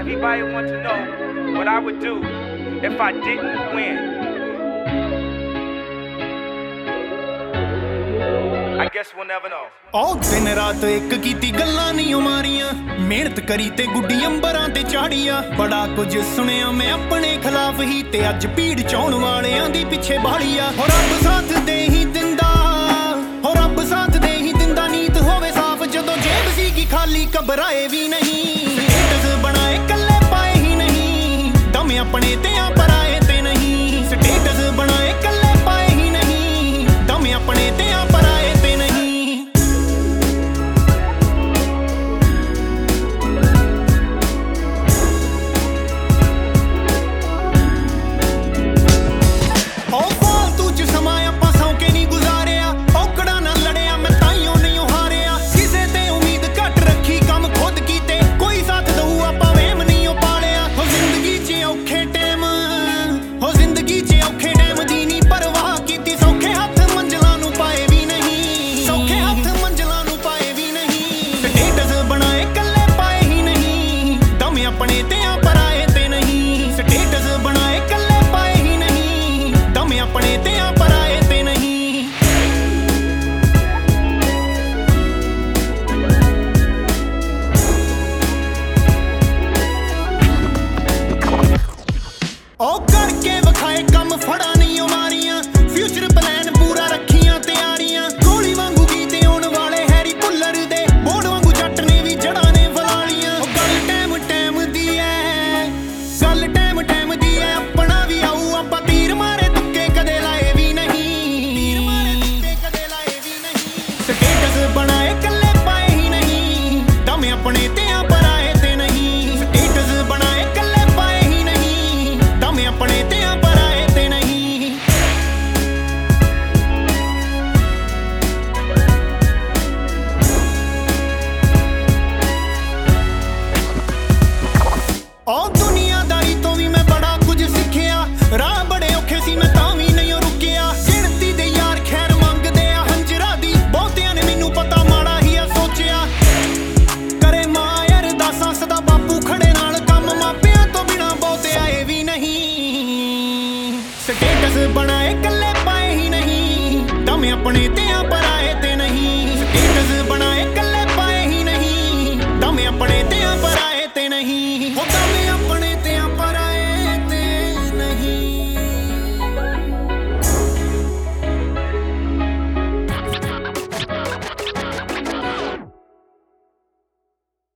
Everybody wants to know what I would do if I didn't win. I guess we'll never know. ਉਹ ਦਿਨ ਰਾਤ ਇੱਕ ਕੀਤੀ ਗੱਲਾਂ ਨਹੀਂ ਮਾਰੀਆਂ, ਮਿਹਨਤ ਕਰੀ ਤੇ ਗੁੱਡੀ ਅੰਬਰਾਂ ਤੇ ਚਾੜੀਆਂ। ਬੜਾ ਕੁਝ ਸੁਣਿਆ ਮੈਂ ਆਪਣੇ ਖਿਲਾਫ ਹੀ, ਤੇ ਅੱਜ ਭੀੜ ਚਾਉਣ ਵਾਲਿਆਂ ਦੀ ਪਿੱਛੇ ਬਾਲੀ ਆ। ਹੋ ਰੱਬ ਸਾਥ ਦੇ ਹੀ ਦਿੰਦਾ, ਹੋ ਰੱਬ ਸਾਥ ਦੇ ਹੀ ਦਿੰਦਾ, ਨੀਤ ਹੋਵੇ ਸਾਫ਼ ਜਦੋਂ ਜੇਬ ਸੀਗੀ ਖਾਲੀ, ਘਬਰਾਏ